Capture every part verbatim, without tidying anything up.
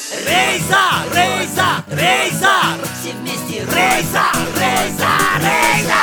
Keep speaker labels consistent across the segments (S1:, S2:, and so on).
S1: Рейза, Рейза, Рейза, все вместе. Рейза, Рейза, Рейза.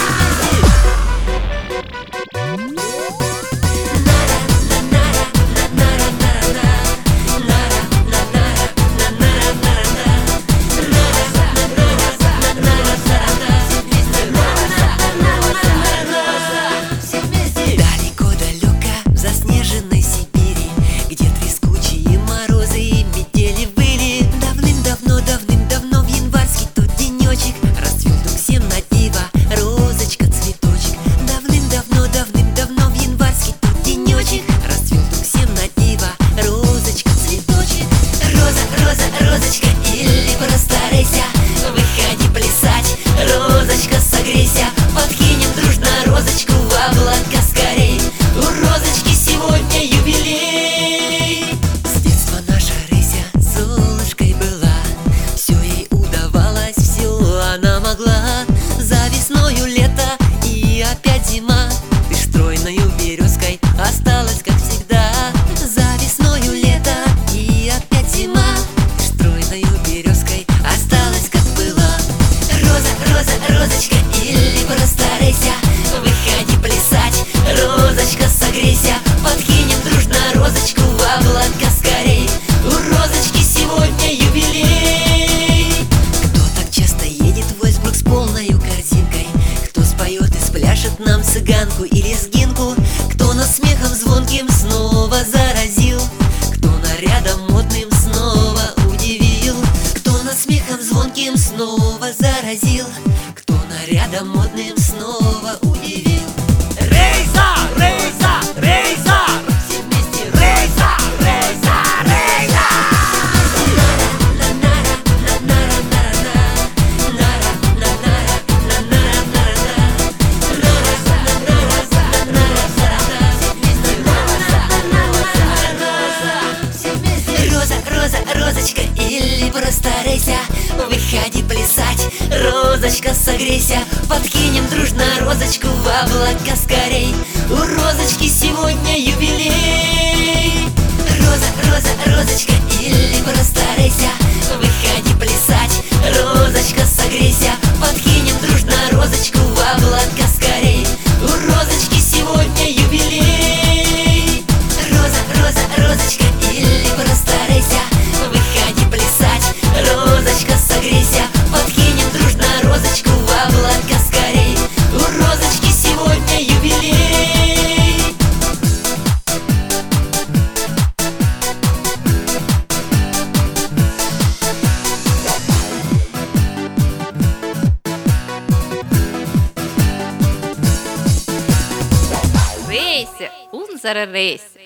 S2: Осталась, как всегда, за весною лето, и опять зима. Ты стройною березкой осталась, как была. Роза, роза, розочка, или просто рейся, выходи плясать, розочка, согрейся, подкинем дружно розочку в облака скорей. У розочки сегодня юбилей. Кто так часто едет в Эльсбрук с полною корзинкой? Кто споет и спляшет нам цыганку и лезгинку? Кто нас смехом звонким снова заразил? Кто нарядом модным снова удивил? Кто нас смехом звонким снова заразил? Кто нарядом модным снова удивил?
S1: Рейза, Рейза, Рейза, все вместе. Рейза, Рейза, Рейза.
S2: Розочка, или просто рейся, выходи плясать, розочка, согрейся, подкинем дружно розочку в облака скорей. У розочки сегодня юбилей. Роза, роза, розочка, или просто рейся, выходи плясать, розочка, согрейся, подкинем дружно розочку в облака скорей. У розочки сегодня юбилей. Роза, роза, розочка, или просто рейся, выходи плясать, розочка, согрейся, подкинем дружно розочку в облака скорей. У розочки сегодня юбилей.
S3: Рейся, унзара рейся.